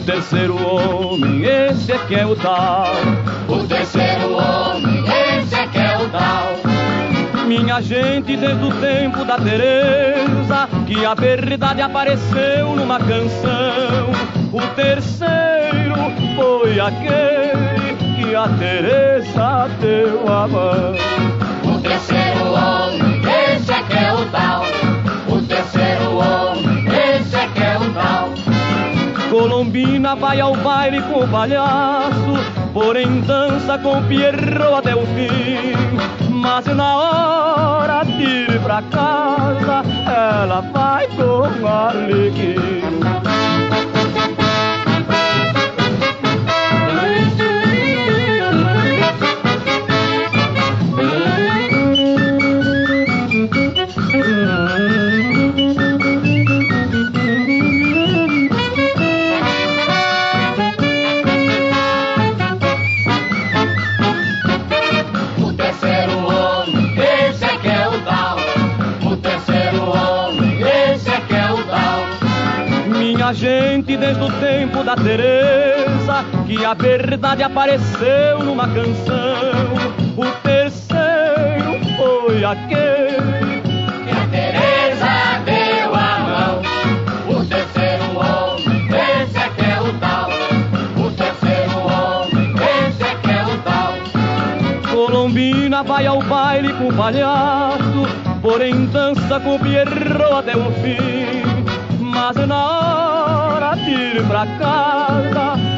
terceiro homem, esse é que é o tal. O terceiro homem, esse é que é o tal. Minha gente, desde o tempo da Teresa, que a verdade apareceu numa canção. O terceiro foi aquele que a Teresa deu a mão. O terceiro homem, esse é que é o tal. O terceiro homem, esse é que é o tal. Colombina vai ao baile com o palhaço, porém dança com Pierrot até o fim. Mas na hora de ir pra casa, ela vai com Arlequim. Minha gente, desde o tempo da Teresa, que a verdade apareceu numa canção. O terceiro foi aquele que a Teresa deu a mão. O terceiro homem, esse é que é o tal. O terceiro homem, esse é que é o tal. Colombina vai ao baile com o palhaço, porém dança com Pierrot até o fim. Mas na hora de ir pra casa,